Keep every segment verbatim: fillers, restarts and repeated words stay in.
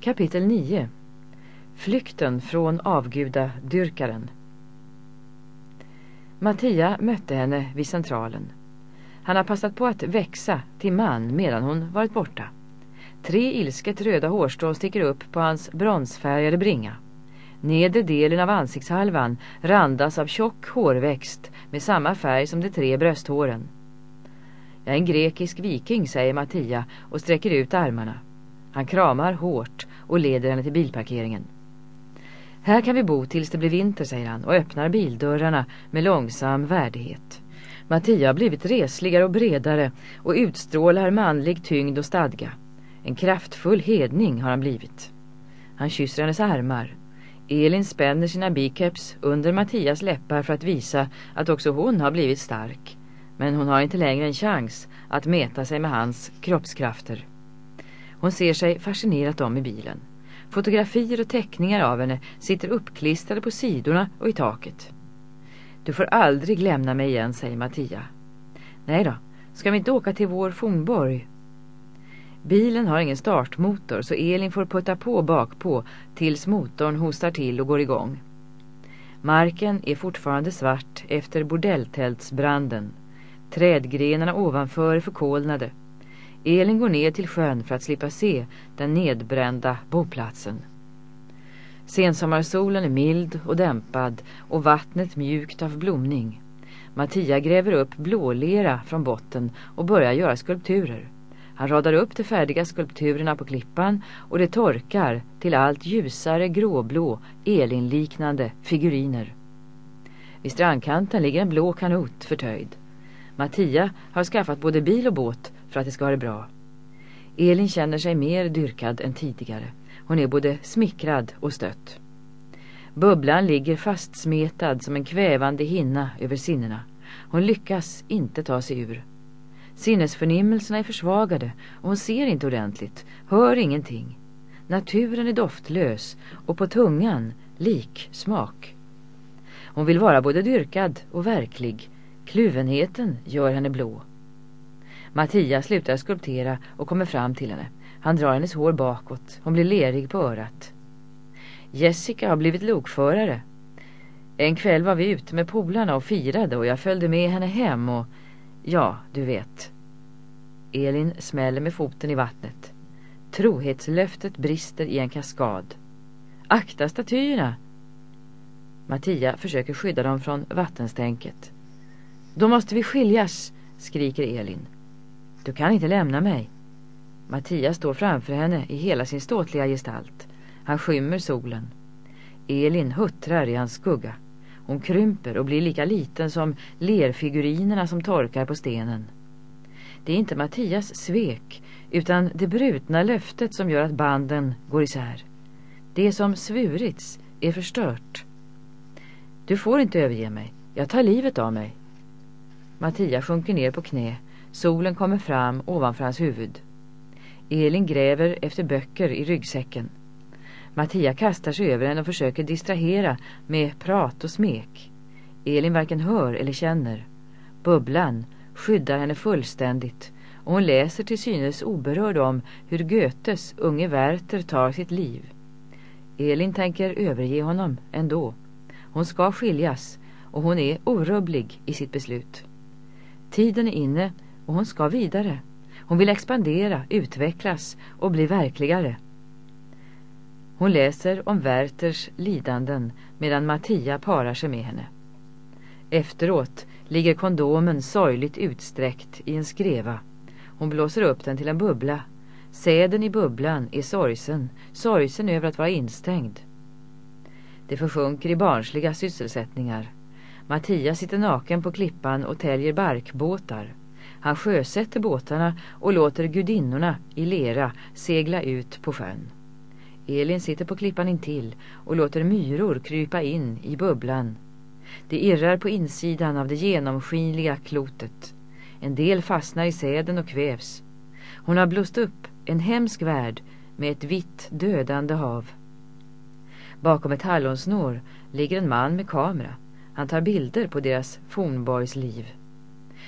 Kapitel nio. Flykten från avgudadyrkaren. Mattia mötte henne vid centralen. Han har passat på att växa till man medan hon varit borta. Tre ilsket röda hårstrån sticker upp på hans bronsfärgade bringa. Nedre delen av ansiktshalvan randas av tjock hårväxt med samma färg som de tre brösthåren. Jag är en grekisk viking, säger Mattia och sträcker ut armarna. Han kramar hårt och leder henne till bilparkeringen. Här kan vi bo tills det blir vinter, säger han och öppnar bildörrarna med långsam värdighet. Mattia har blivit resligare och bredare och utstrålar manlig tyngd och stadga. En kraftfull hedning har han blivit. Han kysser hennes armar. Elin spänner sina biceps under Mattias läppar för att visa att också hon har blivit stark. Men hon har inte längre en chans att mäta sig med hans kroppskrafter. Hon ser sig fascinerat om i bilen. Fotografier och teckningar av henne sitter uppklistrade på sidorna och i taket. Du får aldrig lämna mig igen, säger Mattia. Nej då, ska vi inte åka till vår fornborg? Bilen har ingen startmotor så Elin får putta på bakpå tills motorn hostar till och går igång. Marken är fortfarande svart efter bordelltältsbranden. Trädgrenarna ovanför är förkolnade. Elin går ner till sjön för att slippa se den nedbrända boplatsen. Sensommarsolen är mild och dämpad och vattnet mjukt av blomning. Mattia gräver upp blålera från botten och börjar göra skulpturer. Han radar upp de färdiga skulpturerna på klippan och det torkar till allt ljusare gråblå, elinliknande figuriner. Vid strandkanten ligger en blå kanot förtöjd. Mattia har skaffat både bil och båt för att det ska ha det bra. Elin känner sig mer dyrkad än tidigare. Hon är både smickrad och stött. Bubblan ligger fastsmetad som en kvävande hinna över sinnena. Hon lyckas inte ta sig ur. Sinnesförnimmelserna är försvagade och hon ser inte ordentligt, hör ingenting. Naturen är doftlös och på tungan lik smak. Hon vill vara både dyrkad och verklig. Kluvenheten gör henne blå. Mattia slutar skulptera och kommer fram till henne. Han drar hennes hår bakåt. Hon blir lerig på örat. Jessica har blivit lokförare. En kväll var vi ute med polarna och firade och jag följde med henne hem och... Ja, du vet. Elin smäller med foten i vattnet. Trohetslöftet brister i en kaskad. Akta statyerna! Mattia försöker skydda dem från vattenstänket. Då måste vi skiljas, skriker Elin. Du kan inte lämna mig. Mattia står framför henne i hela sin ståtliga gestalt. Han skymmer solen. Elin huttrar i hans skugga. Hon krymper och blir lika liten som lerfigurinerna som torkar på stenen. Det är inte Mattias svek, utan det brutna löftet som gör att banden går isär. Det som svurits är förstört. Du får inte överge mig. Jag tar livet av mig. Mattia sjunker ner på knä. Solen kommer fram ovanför hans huvud. Elin gräver efter böcker i ryggsäcken. Mattia kastar sig över henne och försöker distrahera med prat och smek. Elin varken hör eller känner. Bubblan skyddar henne fullständigt och hon läser till synes oberörd om hur Goethes unge Werther tar sitt liv. Elin tänker överge honom ändå. Hon ska skiljas och hon är orubblig i sitt beslut. Tiden är inne och hon ska vidare. Hon vill expandera, utvecklas och bli verkligare. Hon läser om Werthers lidanden medan Mattia parar sig med henne. Efteråt ligger kondomen sorgligt utsträckt i en skreva. Hon blåser upp den till en bubbla. Säden i bubblan är sorgsen, sorgsen över att vara instängd. Det försjunker i barnsliga sysselsättningar. Mattia sitter naken på klippan och täljer barkbåtar. Han sjösätter båtarna och låter gudinnorna i lera segla ut på sjön. Elin sitter på klippan intill och låter myror krypa in i bubblan. Det irrar på insidan av det genomskinliga klotet. En del fastnar i säden och kvävs. Hon har blåst upp en hemsk värld med ett vitt dödande hav. Bakom ett hallonsnår ligger en man med kamera. Han tar bilder på deras fornborgs liv.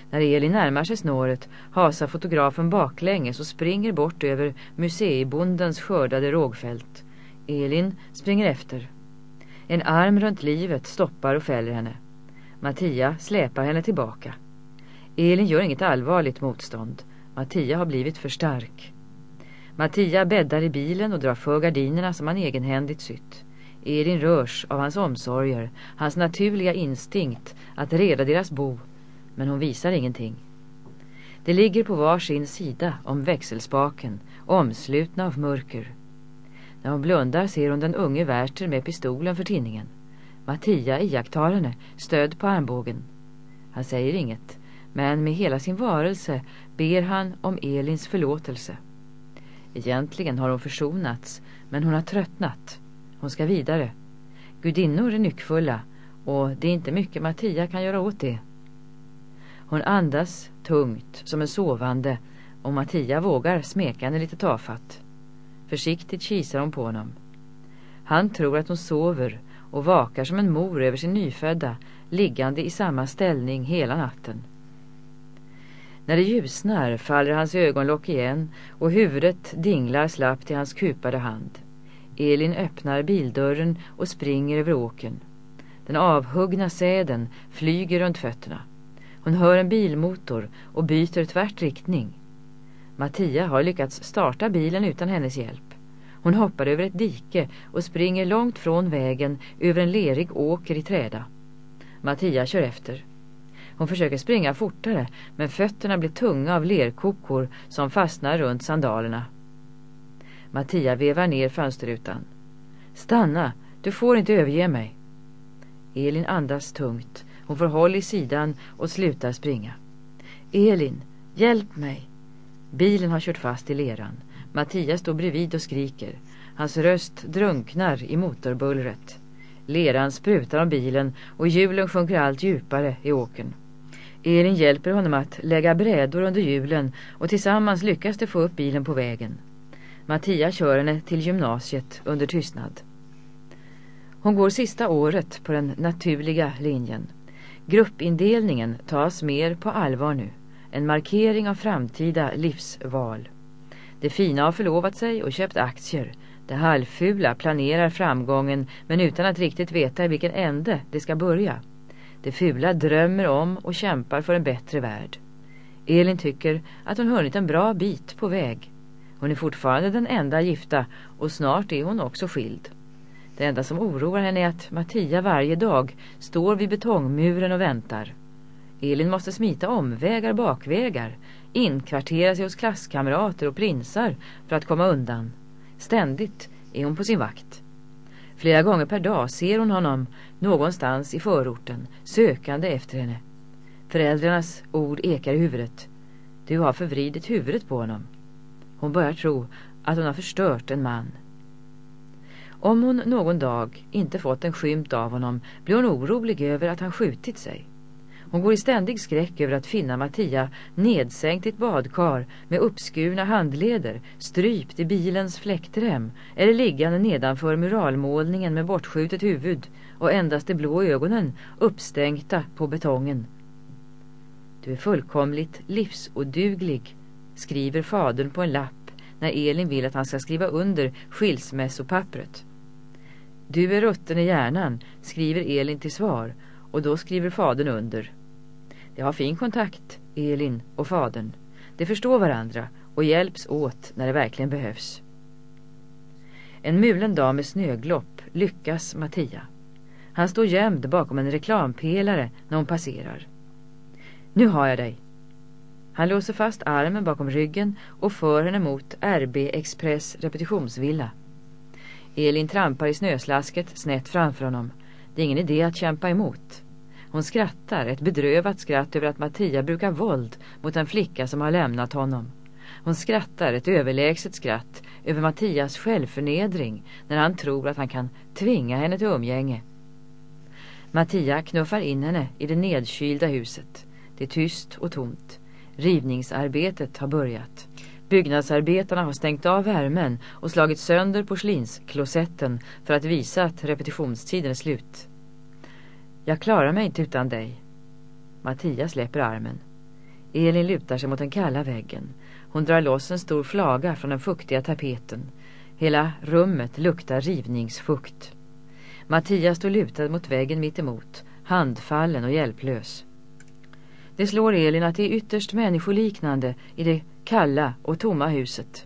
När Elin närmar sig snåret hasar fotografen baklänges och springer bort över museibondens skördade rågfält. Elin springer efter. En arm runt livet stoppar och fäller henne. Mattia släpar henne tillbaka. Elin gör inget allvarligt motstånd. Mattia har blivit för stark. Mattia bäddar i bilen och drar för gardinerna som han egenhändigt sytt. Elin rörs av hans omsorger, hans naturliga instinkt att reda deras bo, men hon visar ingenting. Det ligger på var sin sida om växelspaken, omslutna av mörker. När hon blundar ser hon den unge Werther med pistolen för tinningen. Mattia iakttar henne, stöd på armbågen. Han säger inget, men med hela sin varelse ber han om Elins förlåtelse. Egentligen har hon försonats, men hon har tröttnat. Hon ska vidare. Gudinnor är nyckfulla, och det är inte mycket Mattia kan göra åt det. Hon andas tungt som en sovande, och Mattia vågar smeka henne lite tafatt. Försiktigt kisar hon på honom. Han tror att hon sover och vakar som en mor över sin nyfödda, liggande i samma ställning hela natten. När det ljusnar faller hans ögonlock igen och huvudet dinglar slappt till hans kupade hand. Elin öppnar bildörren och springer över åken. Den avhuggna säden flyger runt fötterna. Hon hör en bilmotor och byter tvärt riktning. Mattia har lyckats starta bilen utan hennes hjälp. Hon hoppar över ett dike och springer långt från vägen över en lerig åker i träda. Mattia kör efter. Hon försöker springa fortare, men fötterna blir tunga av lerkokor som fastnar runt sandalerna. Mattia vevar ner fönsterrutan. Stanna, du får inte överge mig. Elin andas tungt. Hon får håll i sidan och slutar springa. Elin, hjälp mig. Bilen har kört fast i leran. Mattia står bredvid och skriker. Hans röst drunknar i motorbullret. Leran sprutar om bilen och hjulen sjunker allt djupare i åkern. Elin hjälper honom att lägga brädor under hjulen och tillsammans lyckas de få upp bilen på vägen. Mattia kör henne till gymnasiet under tystnad. Hon går sista året på den naturliga linjen. Gruppindelningen tas mer på allvar nu. En markering av framtida livsval. Det fina har förlovat sig och köpt aktier. Det halvfula planerar framgången men utan att riktigt veta i vilken ände det ska börja. Det fula drömmer om och kämpar för en bättre värld. Elin tycker att hon hunnit en bra bit på väg. Hon är fortfarande den enda gifta och snart är hon också skild. Det enda som oroar henne är att Mattia varje dag står vid betongmuren och väntar. Elin måste smita omvägar bakvägar, inkvartera sig hos klasskamrater och prinsar för att komma undan. Ständigt är hon på sin vakt. Flera gånger per dag ser hon honom någonstans i förorten, sökande efter henne. Föräldrarnas ord ekar i huvudet. Du har förvridit huvudet på honom. Hon börjar tro att hon har förstört en man. Om hon någon dag inte fått en skymt av honom blir hon orolig över att han skjutit sig. Hon går i ständig skräck över att finna Mattia nedsänkt i ett badkar med uppskurna handleder, strypt i bilens fläktrem eller liggande nedanför muralmålningen med bortskjutet huvud och endast de blå ögonen uppstänkta på betongen. Du är fullkomligt livsoduglig, skriver fadern på en lapp när Elin vill att han ska skriva under skilsmässopappret. Du är rutten i hjärnan, skriver Elin till svar, och då skriver fadern under. De har fin kontakt, Elin och fadern. De förstår varandra och hjälps åt när det verkligen behövs. En mulen dag med snöglopp lyckas Mattia. Han står gömd bakom en reklampelare när hon passerar. Nu har jag dig. Han låser fast armen bakom ryggen och för henne mot R B Express repetitionsvilla. Elin trampar i snöslasket snett framför honom. Det är ingen idé att kämpa emot. Hon skrattar, ett bedrövat skratt över att Mattia brukar våld mot en flicka som har lämnat honom. Hon skrattar, ett överlägset skratt, över Mattias självförnedring när han tror att han kan tvinga henne till umgänge. Mattia knuffar in henne i det nedkylda huset. Det är tyst och tomt. Rivningsarbetet har börjat. Byggnadsarbetarna har stängt av värmen och slagit sönder porslinsklosetten för att visa att repetitionstiden är slut. Jag klarar mig inte utan dig. Mattia släpper armen. Elin lutar sig mot den kalla väggen. Hon drar loss en stor flaga från den fuktiga tapeten. Hela rummet luktar rivningsfukt. Mattias står lutad mot väggen mitt emot, handfallen och hjälplös. Det slår Elin att det är ytterst människoliknande i det kalla och tomma huset.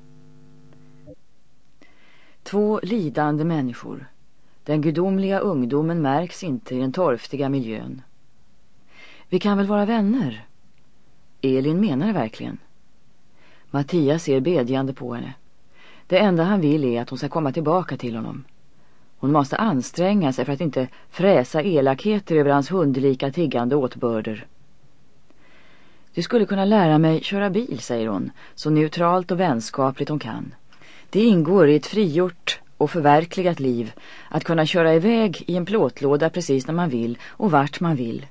Två lidande människor. Den gudomliga ungdomen märks inte i den torftiga miljön. Vi kan väl vara vänner? Elin menar det verkligen. Mattias ser bedjande på henne. Det enda han vill är att hon ska komma tillbaka till honom. Hon måste anstränga sig för att inte fräsa elakheter över hans hundlika tiggande åtbörder. Du skulle kunna lära mig köra bil, säger hon, så neutralt och vänskapligt hon kan. Det ingår i ett frigjort och förverkligat liv att kunna köra iväg i en plåtlåda precis när man vill och vart man vill.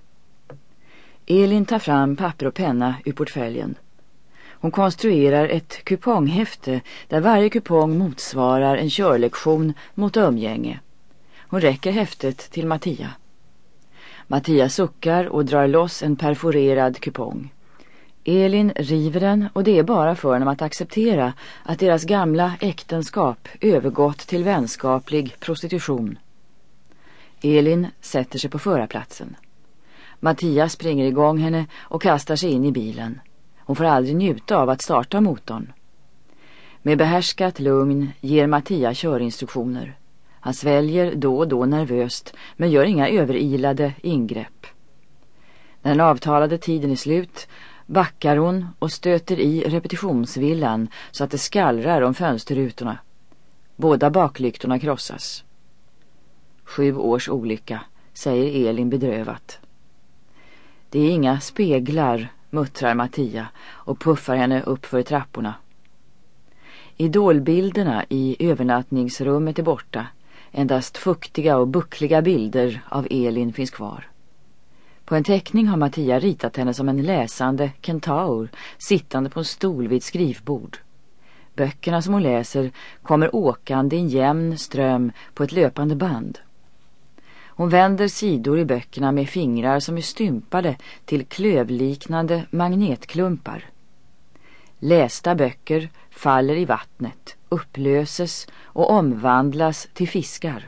Elin tar fram papper och penna ur portföljen. Hon konstruerar ett kuponghäfte där varje kupong motsvarar en körlektion mot umgänge. Hon räcker häftet till Mattia. Mattia suckar och drar loss en perforerad kupong. Elin river den och det är bara för dem att acceptera att deras gamla äktenskap övergått till vänskaplig prostitution. Elin sätter sig på förarplatsen. Mattia springer igång henne och kastar sig in i bilen. Hon får aldrig njuta av att starta motorn. Med behärskat lugn ger Mattia körinstruktioner. Han sväljer då och då nervöst men gör inga överilade ingrepp. När den avtalade tiden är slut backar hon och stöter i repetitionsvillan så att det skallrar om fönsterrutorna. Båda baklyktorna krossas. Sju års olycka, säger Elin bedrövat. Det är inga speglar, muttrar Mattia och puffar henne upp för trapporna. Idolbilderna i övernattningsrummet är borta. Endast fuktiga och buckliga bilder av Elin finns kvar. På en teckning har Mattia ritat henne som en läsande kentaur sittande på en stol vid ett skrivbord. Böckerna som hon läser kommer åkande i en jämn ström på ett löpande band. Hon vänder sidor i böckerna med fingrar som är stympade till klövliknande magnetklumpar. Lästa böcker faller i vattnet, upplöses och omvandlas till fiskar.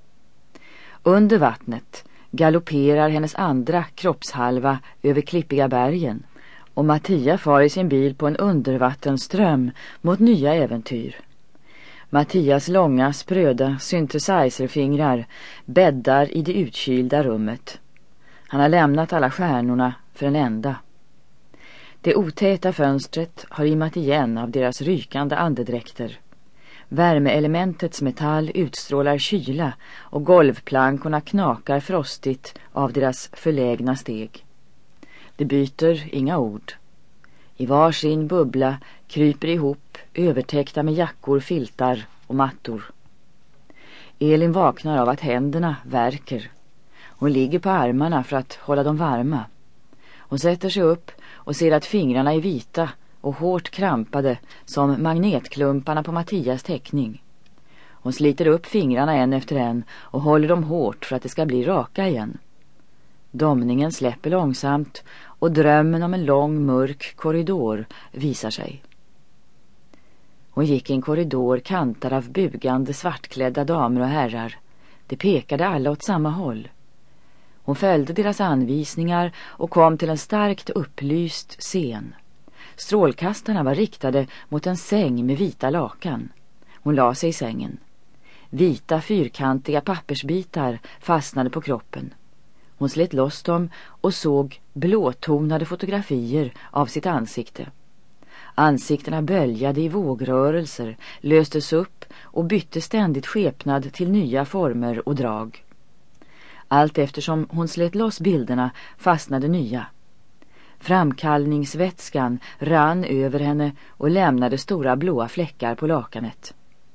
Under vattnet galopperar hennes andra kroppshalva över klippiga bergen och Mattia far i sin bil på en undervattenström mot nya äventyr. Mattias långa, spröda synthesizerfingrar bäddar i det utkylda rummet. Han har lämnat alla stjärnorna för en enda. Det otäta fönstret har immat igen av deras rykande andedräkter. Värmeelementets metall utstrålar kyla och golvplankorna knakar frostigt av deras förlägna steg. Det byter inga ord. I var sin bubbla kryper ihop övertäckta med jackor, filtar och mattor. Elin vaknar av att händerna värker. Hon ligger på armarna för att hålla dem varma. Hon sätter sig upp och ser att fingrarna är vita och hårt krampade som magnetklumparna på Mattias teckning. Hon sliter upp fingrarna en efter en och håller dem hårt för att det ska bli raka igen. Domningen släpper långsamt och drömmen om en lång mörk korridor visar sig. Hon gick i en korridor kantad av bugande svartklädda damer och herrar. De pekade alla åt samma håll. Hon följde deras anvisningar och kom till en starkt upplyst scen. Strålkastarna var riktade mot en säng med vita lakan. Hon la sig i sängen. Vita fyrkantiga pappersbitar fastnade på kroppen. Hon slet loss dem och såg blåtonade fotografier av sitt ansikte. Ansiktena böljade i vågrörelser, löstes upp och bytte ständigt skepnad till nya former och drag. Allt eftersom hon slet loss bilderna fastnade nya. Framkallningsvätskan rann över henne och lämnade stora blåa fläckar på lakanet.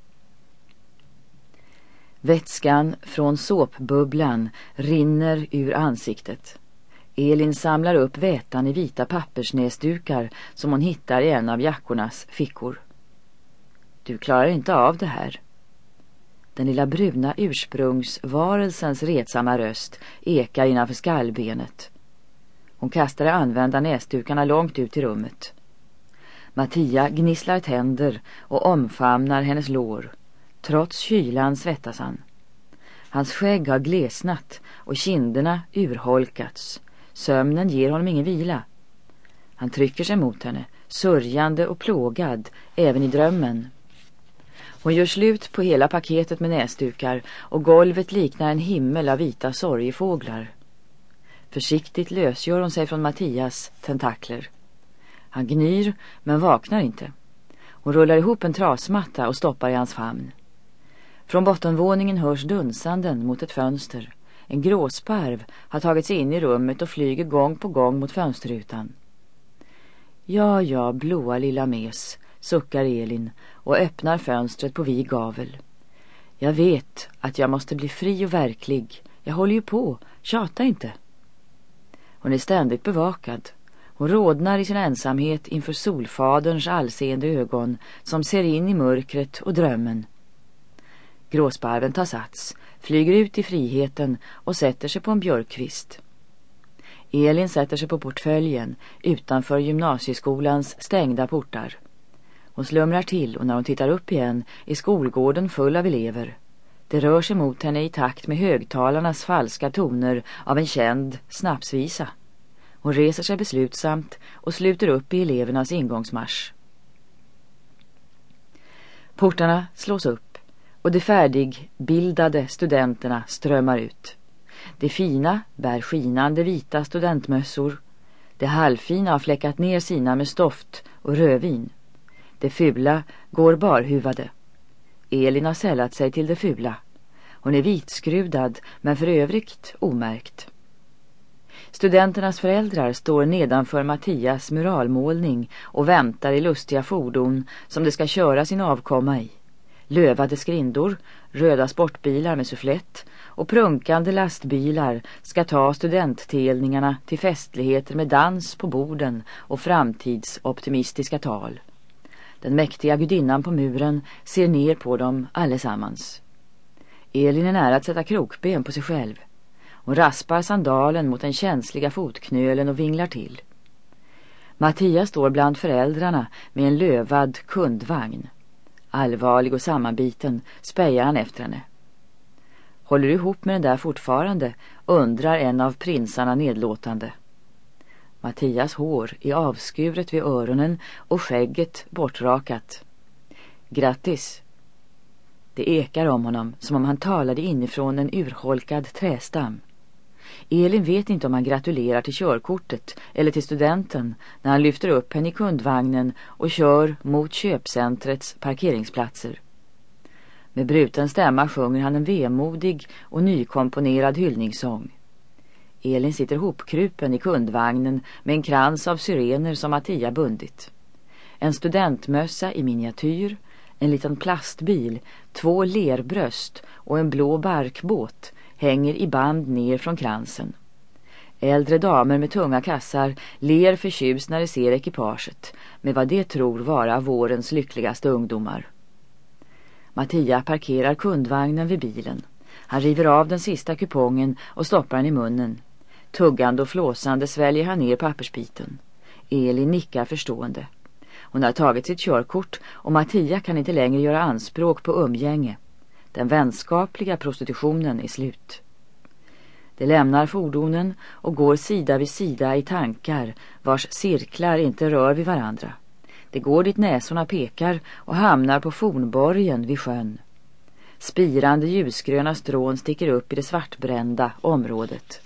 Vätskan från såpbubblan rinner ur ansiktet. Elin samlar upp vätan i vita pappersnäsdukar som hon hittar i en av jackornas fickor. Du klarar inte av det här. Den lilla bruna ursprungsvarelsens retsamma röst ekar innanför skallbenet. Hon kastade använda näsdukarna långt ut i rummet. Mattia gnisslar tänder och omfamnar hennes lår. Trots kylan svettas han. Hans skägg har glesnat och kinderna urholkats. Sömnen ger honom ingen vila. Han trycker sig mot henne, sörjande och plågad, även i drömmen. Hon gör slut på hela paketet med näsdukar och golvet liknar en himmel av vita sorgefåglar. Försiktigt lösgör hon sig från Mattias tentakler. Han gnyr men vaknar inte. Hon rullar ihop en trasmatta och stoppar i hans famn. Från bottenvåningen hörs dunsanden mot ett fönster. En gråsparv har tagit sig in i rummet och flyger gång på gång mot fönsterrutan. Ja, ja, blåa lilla mes, suckar Elin och öppnar fönstret på vid gavel. Jag vet att jag måste bli fri och verklig. Jag håller ju på, tjata inte. Hon är ständigt bevakad. Hon rodnar i sin ensamhet inför solfaderns allseende ögon som ser in i mörkret och drömmen. Gråsparven tar sats, flyger ut i friheten och sätter sig på en björkkvist. Elin sätter sig på portföljen utanför gymnasieskolans stängda portar. Hon slumrar till och när hon tittar upp igen är skolgården full av elever. Det rör sig mot henne i takt med högtalarnas falska toner av en känd snapsvisa. Hon reser sig beslutsamt och sluter upp i elevernas ingångsmarsch. Portarna slås upp och de färdigbildade studenterna strömmar ut. De fina bär skinande vita studentmössor. De halvfina har fläckat ner sina med stoft och rödvin. De fula går barhuvade. Elin har sällat sig till det fula. Hon är vitskrudad men för övrigt omärkt. Studenternas föräldrar står nedanför Mattias muralmålning och väntar i lustiga fordon som de ska köra sin avkomma i. Lövade skrindor, röda sportbilar med sufflett och prunkande lastbilar ska ta studenttelningarna till festligheter med dans på borden och framtidsoptimistiska tal. Den mäktiga gudinnan på muren ser ner på dem allesammans. Elin är nära att sätta krokben på sig själv. Hon raspar sandalen mot den känsliga fotknölen och vinglar till. Mattias står bland föräldrarna med en lövad kundvagn. Allvarlig och sammanbiten spejar han efter henne. Håller du ihop med den där fortfarande? Undrar en av prinsarna nedlåtande. Mattias hår är avskuret vid öronen och skägget bortrakat. Grattis! Det ekar om honom som om han talade inifrån en urholkad trästam. Elin vet inte om han gratulerar till körkortet eller till studenten när han lyfter upp henne i kundvagnen och kör mot köpcentrets parkeringsplatser. Med bruten stämma sjunger han en vemodig och nykomponerad hyllningssång. Elin sitter hopkrupen i kundvagnen med en krans av syrener som Mattia bundit. En studentmössa i miniatyr, en liten plastbil, två lerbröst och en blå barkbåt hänger i band ner från kransen. Äldre damer med tunga kassar ler förtjust när de ser ekipaget med vad de tror vara vårens lyckligaste ungdomar. Mattia parkerar kundvagnen vid bilen. Han river av den sista kupongen och stoppar den i munnen. Tuggande och flåsande sväljer han ner pappersbiten. Elin nickar förstående. Hon har tagit sitt körkort och Mattia kan inte längre göra anspråk på umgänge. Den vänskapliga prostitutionen är slut. De lämnar fordonen och går sida vid sida i tankar vars cirklar inte rör vid varandra. Det går dit näsorna pekar och hamnar på fornborgen vid sjön. Spirande ljusgröna strån sticker upp i det svartbrända området.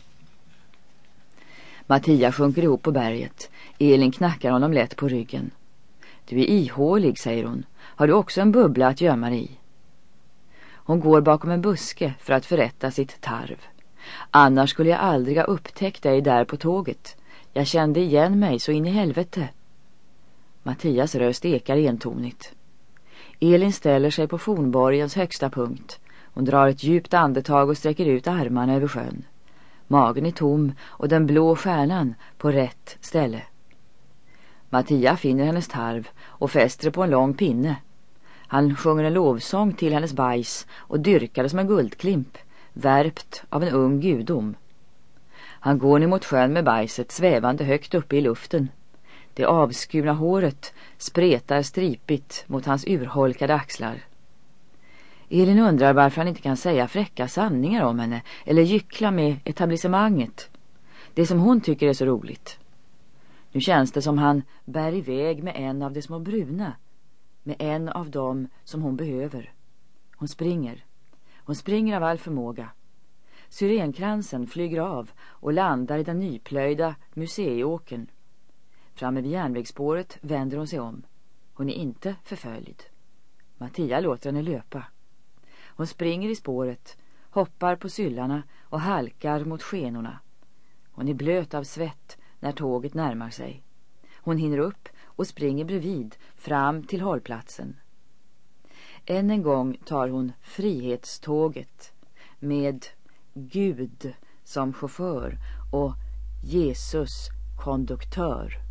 Mattia sjunker ihop på berget. Elin knackar honom lätt på ryggen. Du är ihålig, säger hon. Har du också en bubbla att gömma dig i? Hon går bakom en buske för att förrätta sitt tarv. Annars skulle jag aldrig ha upptäckt dig där på tåget. Jag kände igen mig så in i helvete. Mattias röst ekar entonigt. Elin ställer sig på fornborgens högsta punkt. Hon drar ett djupt andetag och sträcker ut armarna över sjön. Magen är tom och den blå stjärnan på rätt ställe. Mattia finner hennes tarv och fäster på en lång pinne. Han sjunger en lovsång till hennes bajs och dyrkar det som en guldklimp, värpt av en ung gudom. Han går ner mot sjön med bajset svävande högt uppe i luften. Det avskurna håret spretar stripigt mot hans urholkade axlar. Elin undrar varför han inte kan säga fräcka sanningar om henne eller gyckla med etablissemanget. Det som hon tycker är så roligt. Nu känns det som han bär iväg med en av de små bruna. Med en av dem som hon behöver. Hon springer. Hon springer av all förmåga. Syrenkransen flyger av och landar i den nyplöjda museiåken. Framme vid järnvägsspåret vänder hon sig om. Hon är inte förföljd. Mattia låter henne löpa. Hon springer i spåret, hoppar på syllarna och halkar mot skenorna. Hon är blöt av svett när tåget närmar sig. Hon hinner upp och springer bredvid fram till hållplatsen. Än en gång tar hon frihetståget med Gud som chaufför och Jesus konduktör.